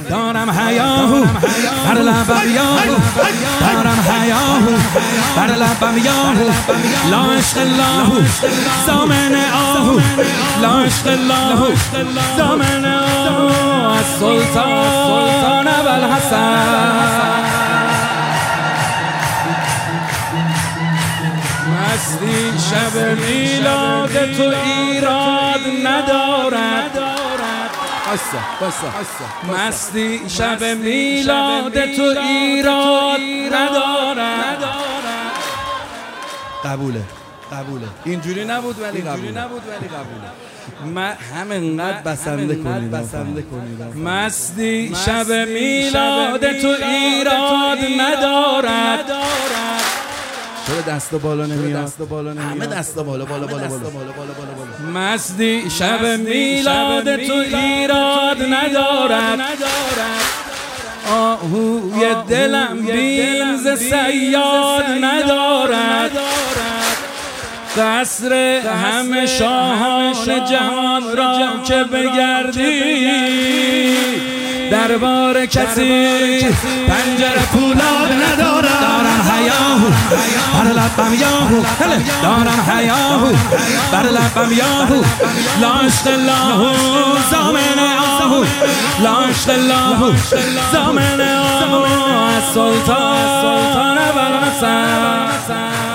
دارم حیاهو بر لبم یاهو دارم حیاهو بر لبم یاهو لا عشق الله زامن آهو لا عشق الله زامن آهو از سلطان ابوالحسن مستی شب میلاد تو ایراد ندارد مستی شب میلاد تو ایراد ندارد قبوله اینجوری نبود ولی قبوله من همینقدر بسنده کنید مستی شب میلاد تو ایراد ندارد چرا دست بالا نمیاد؟ همه دست بالا مستی شب میلاد تو ایراد ندارد آهوی دلم بیم ز صیاد ندارد قصر همه شاهان جهان را که بگردی دربار کسی پنجره پولاد ندارد دارم حیاهو بر لبم یاهو دارم حیاهو بر لبم یاهو لا عشق الله زامن آهو لا عشق الله زامن آهو از سلطان ابوالحسن